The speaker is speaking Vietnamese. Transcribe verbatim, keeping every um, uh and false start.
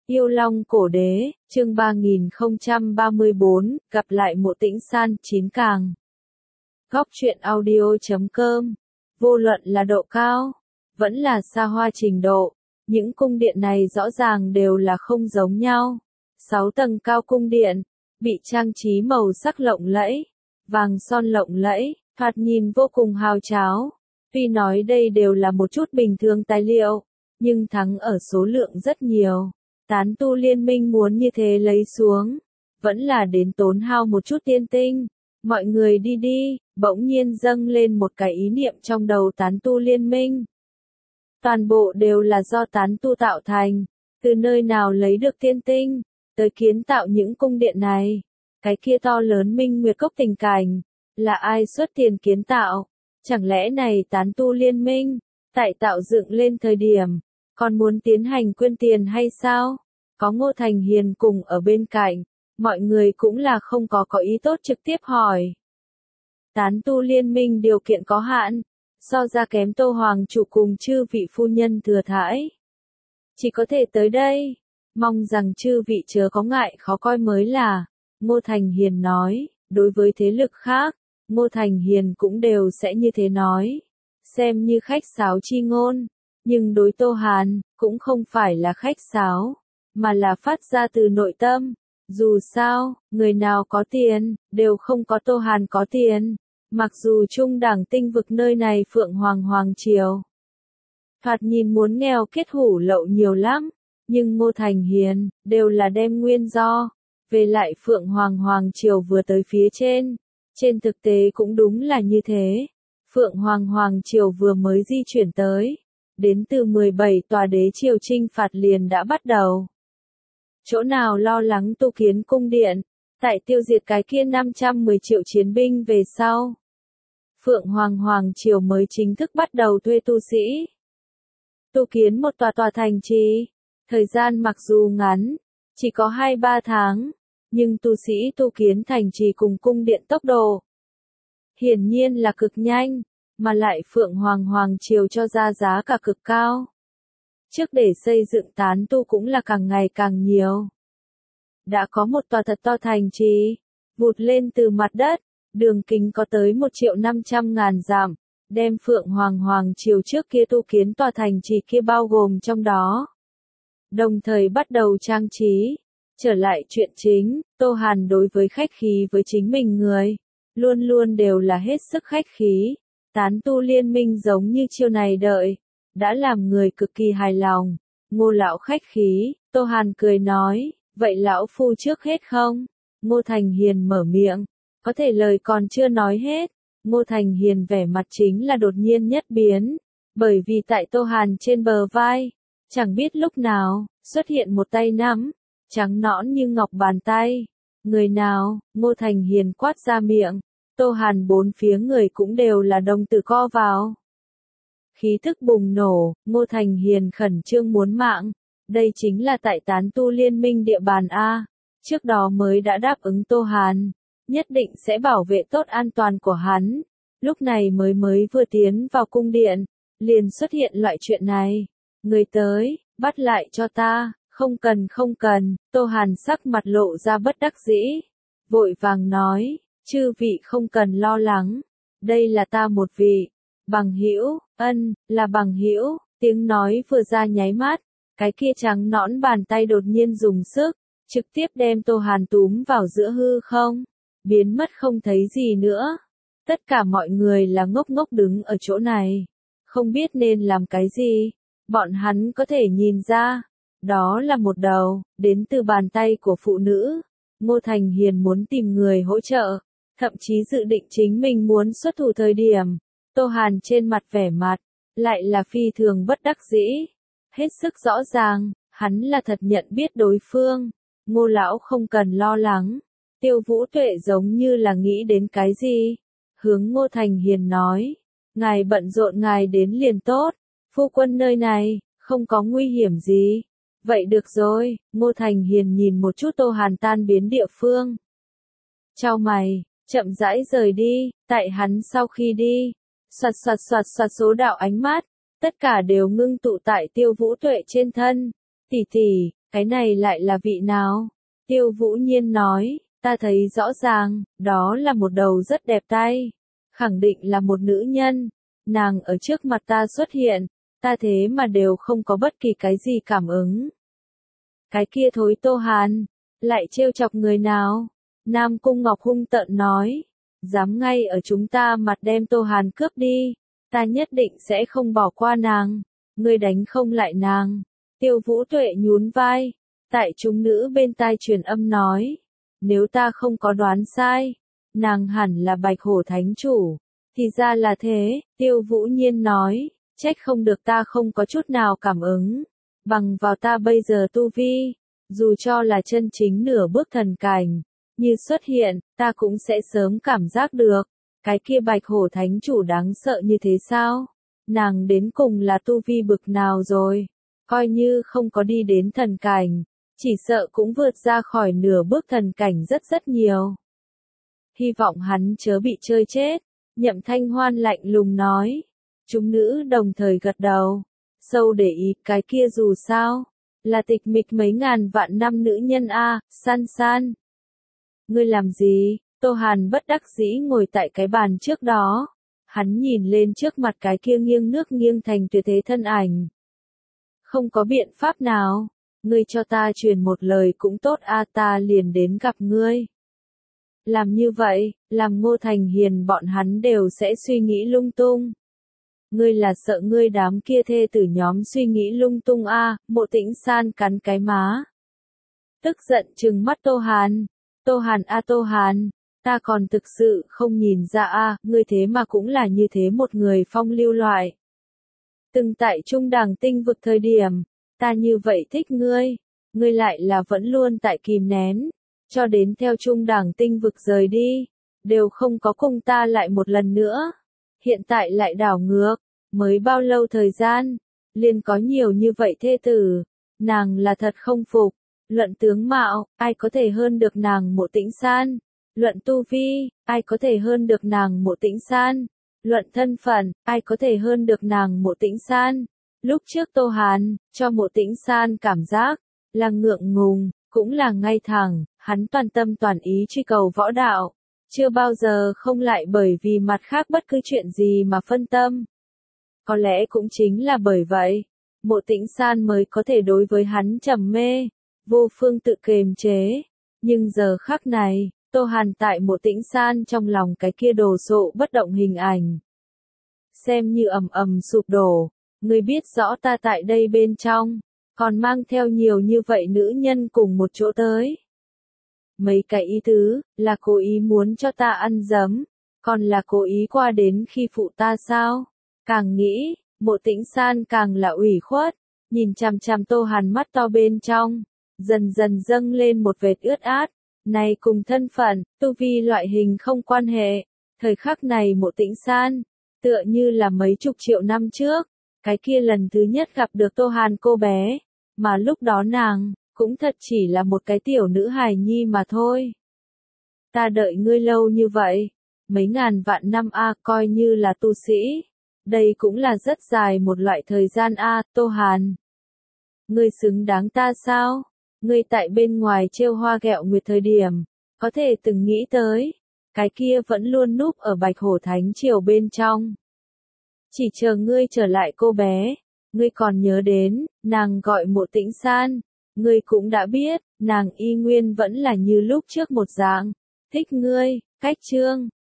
Yêu Long Cổ Đế, chương ba nghìn không trăm ba mươi bốn, gặp lại Mộ Tĩnh San, chín càng. Góc truyện audio chấm com. Vô luận là độ cao, vẫn là xa hoa trình độ, những cung điện này rõ ràng đều là không giống nhau. Sáu tầng cao cung điện, bị trang trí màu sắc lộng lẫy, vàng son lộng lẫy, thoạt nhìn vô cùng hào tráo. Tuy nói đây đều là một chút bình thường tài liệu, nhưng thắng ở số lượng rất nhiều. Tán tu liên minh muốn như thế lấy xuống, vẫn là đến tốn hao một chút tiên tinh. Mọi người đi đi, bỗng nhiên dâng lên một cái ý niệm trong đầu tán tu liên minh. Toàn bộ đều là do tán tu tạo thành, từ nơi nào lấy được tiên tinh, tới kiến tạo những cung điện này. Cái kia to lớn minh nguyệt cốc tình cảnh, là ai xuất tiền kiến tạo? Chẳng lẽ này tán tu liên minh, tại tạo dựng lên thời điểm, còn muốn tiến hành quyên tiền hay sao? Có Ngô Thành Hiền cùng ở bên cạnh, mọi người cũng là không có có ý tốt trực tiếp hỏi. Tán tu liên minh điều kiện có hạn, so ra kém Tô Hoàng chủ cùng chư vị phu nhân thừa thãi. Chỉ có thể tới đây, mong rằng chư vị chớ có ngại khó coi mới là, Ngô Thành Hiền nói, đối với thế lực khác, Ngô Thành Hiền cũng đều sẽ như thế nói, xem như khách sáo chi ngôn, nhưng đối Tô Hàn, cũng không phải là khách sáo, mà là phát ra từ nội tâm. Dù sao, người nào có tiền, đều không có Tô Hàn có tiền, mặc dù trung đẳng tinh vực nơi này Phượng Hoàng Hoàng Triều. Thoạt nhìn muốn nghèo kết hủ lậu nhiều lắm, nhưng Ngô Thành Hiền, đều là đem nguyên do, về lại Phượng Hoàng Hoàng Triều vừa tới phía trên. Trên thực tế cũng đúng là như thế, Phượng Hoàng Hoàng Triều vừa mới di chuyển tới, đến từ mười bảy tòa đế triều chinh phạt liền đã bắt đầu. Chỗ nào lo lắng tu kiến cung điện, tại tiêu diệt cái kia năm trăm mười triệu chiến binh về sau. Phượng Hoàng Hoàng Triều mới chính thức bắt đầu thuê tu sĩ. Tu kiến một tòa tòa thành trì, thời gian mặc dù ngắn, chỉ có hai ba tháng, nhưng tu sĩ tu kiến thành trì cùng cung điện tốc độ hiển nhiên là cực nhanh, mà lại Phượng Hoàng Hoàng Triều cho ra giá cả cực cao. Trước để xây dựng tán tu cũng là càng ngày càng nhiều. Đã có một tòa thật to thành trì, vụt lên từ mặt đất, đường kính có tới một triệu năm trăm ngàn dặm, đem Phượng Hoàng Hoàng Triều trước kia tu kiến tòa thành trì kia bao gồm trong đó. Đồng thời bắt đầu trang trí. Trở lại chuyện chính, Tô Hàn đối với khách khí với chính mình người, luôn luôn đều là hết sức khách khí. Tán tu liên minh giống như chiêu này đợi, đã làm người cực kỳ hài lòng. Ngô lão khách khí, Tô Hàn cười nói, vậy lão phu trước hết không? Ngô Thành Hiền mở miệng, có thể lời còn chưa nói hết. Ngô Thành Hiền vẻ mặt chính là đột nhiên nhất biến, bởi vì tại Tô Hàn trên bờ vai, chẳng biết lúc nào, xuất hiện một tay nắm, trắng nõn như ngọc bàn tay. Người nào? Ngô Thành Hiền quát ra miệng. Tô Hàn bốn phía người cũng đều là đồng tử co vào. Khí thức bùng nổ, Ngô Thành Hiền khẩn trương muốn mạng. Đây chính là tại tán tu liên minh địa bàn A. Trước đó mới đã đáp ứng Tô Hàn, nhất định sẽ bảo vệ tốt an toàn của hắn. Lúc này mới mới vừa tiến vào cung điện, liền xuất hiện loại chuyện này. Người tới, bắt lại cho ta. Không cần không cần, Tô Hàn sắc mặt lộ ra bất đắc dĩ. Vội vàng nói, chư vị không cần lo lắng. Đây là ta một vị. Bằng hữu, ân, là bằng hữu. Tiếng nói vừa ra nháy mắt, cái kia trắng nõn bàn tay đột nhiên dùng sức, trực tiếp đem Tô Hàn túm vào giữa hư không, biến mất không thấy gì nữa. Tất cả mọi người là ngốc ngốc đứng ở chỗ này, không biết nên làm cái gì. Bọn hắn có thể nhìn ra, đó là một đầu, đến từ bàn tay của phụ nữ. Ngô Thành Hiền muốn tìm người hỗ trợ, thậm chí dự định chính mình muốn xuất thủ thời điểm. Tô Hàn trên mặt vẻ mặt, lại là phi thường bất đắc dĩ. Hết sức rõ ràng, hắn là thật nhận biết đối phương. Ngô lão không cần lo lắng. Tiêu Vũ Tuệ giống như là nghĩ đến cái gì. Hướng Ngô Thành Hiền nói, ngài bận rộn ngài đến liền tốt. Phu quân nơi này, không có nguy hiểm gì. Vậy được rồi, Ngô Thành Hiền nhìn một chút Tô Hàn tan biến địa phương. Chau mày, chậm rãi rời đi, tại hắn sau khi đi, soạt soạt soạt soạt số đạo ánh mắt, tất cả đều ngưng tụ tại Tiêu Vũ Tuệ trên thân. Tỷ tỷ, Cái này lại là vị nào? Tiêu Vũ Nhiên nói, ta thấy rõ ràng, đó là một đầu rất đẹp tay. Khẳng định là một nữ nhân. Nàng ở trước mặt ta xuất hiện, ta thế mà đều không có bất kỳ cái gì cảm ứng. Cái kia thối Tô Hàn, lại trêu chọc người nào? Nam Cung Ngọc hung tợn nói, dám ngay ở chúng ta mặt đem Tô Hàn cướp đi, ta nhất định sẽ không bỏ qua nàng, ngươi đánh không lại nàng. Tiêu Vũ Tuệ nhún vai, tại chúng nữ bên tai truyền âm nói, nếu ta không có đoán sai, nàng hẳn là Bạch Hổ Thánh Chủ. Thì ra là thế, Tiêu Vũ Nhiên nói, trách không được ta không có chút nào cảm ứng, bằng vào ta bây giờ tu vi, dù cho là chân chính nửa bước thần cảnh, như xuất hiện, ta cũng sẽ sớm cảm giác được, cái kia Bạch Hổ Thánh Chủ đáng sợ như thế sao? Nàng đến cùng là tu vi bực nào rồi? Coi như không có đi đến thần cảnh, chỉ sợ cũng vượt ra khỏi nửa bước thần cảnh rất rất nhiều. Hy vọng hắn chớ bị chơi chết. Nhậm Thanh Hoan lạnh lùng nói. Chúng nữ đồng thời gật đầu. Sâu để ý, cái kia dù sao, là tịch mịch mấy ngàn vạn năm nữ nhân a, San San. Ngươi làm gì? Tô Hàn bất đắc dĩ ngồi tại cái bàn trước đó. Hắn nhìn lên trước mặt cái kia nghiêng nước nghiêng thành tuyệt thế thân ảnh. Không có biện pháp nào, ngươi cho ta truyền một lời cũng tốt a, ta liền đến gặp ngươi. Làm như vậy, làm Ngô Thành Hiền bọn hắn đều sẽ suy nghĩ lung tung. Ngươi là sợ ngươi đám kia thê tử nhóm suy nghĩ lung tung a, Mộ Tĩnh San cắn cái má. Tức giận trừng mắt Tô Hàn. Tô Hàn a Tô Hàn, ta còn thực sự không nhìn ra a, ngươi thế mà cũng là như thế một người phong lưu loại. Từng tại trung đẳng tinh vực thời điểm, ta như vậy thích ngươi, ngươi lại là vẫn luôn tại kìm nén, cho đến theo trung đẳng tinh vực rời đi, đều không có cùng ta lại một lần nữa. Hiện tại lại đảo ngược, mới bao lâu thời gian, liền có nhiều như vậy thê tử, nàng là thật không phục. Luận tướng mạo, ai có thể hơn được nàng Mộ Tĩnh San? Luận tu vi, ai có thể hơn được nàng Mộ Tĩnh San? Luận thân phận, ai có thể hơn được nàng Mộ Tĩnh San? Lúc trước Tô Hàn, cho Mộ Tĩnh San cảm giác, là ngượng ngùng, cũng là ngay thẳng, hắn toàn tâm toàn ý truy cầu võ đạo, chưa bao giờ không lại bởi vì mặt khác bất cứ chuyện gì mà phân tâm. Có lẽ cũng chính là bởi vậy, Mộ Tĩnh San mới có thể đối với hắn trầm mê, vô phương tự kiềm chế. Nhưng giờ khắc này, Tô Hàn tại Mộ Tĩnh San trong lòng cái kia đồ sộ bất động hình ảnh, xem như ầm ầm sụp đổ. Ngươi biết rõ ta tại đây bên trong, còn mang theo nhiều như vậy nữ nhân cùng một chỗ tới. Mấy cái ý tứ, là cố ý muốn cho ta ăn dấm, còn là cố ý qua đến khi phụ ta sao? Càng nghĩ, Mộ Tĩnh San càng là ủy khuất, nhìn chằm chằm Tô Hàn mắt to bên trong, dần dần dâng lên một vệt ướt át. Này cùng thân phận, tu vi loại hình không quan hệ. Thời khắc này Mộ Tĩnh San, tựa như là mấy chục triệu năm trước, cái kia lần thứ nhất gặp được Tô Hàn cô bé, mà lúc đó nàng, cũng thật chỉ là một cái tiểu nữ hài nhi mà thôi. Ta đợi ngươi lâu như vậy, mấy ngàn vạn năm a, coi như là tu sĩ. Đây cũng là rất dài một loại thời gian a, Tô Hàn. Ngươi xứng đáng ta sao? Ngươi tại bên ngoài trêu hoa ghẹo nguyệt thời điểm, có thể từng nghĩ tới, cái kia vẫn luôn núp ở Bạch Hổ Thánh Triều bên trong. Chỉ chờ ngươi trở lại cô bé, ngươi còn nhớ đến, nàng gọi Mộ Tĩnh San, ngươi cũng đã biết, nàng y nguyên vẫn là như lúc trước một dạng, thích ngươi, cách chương.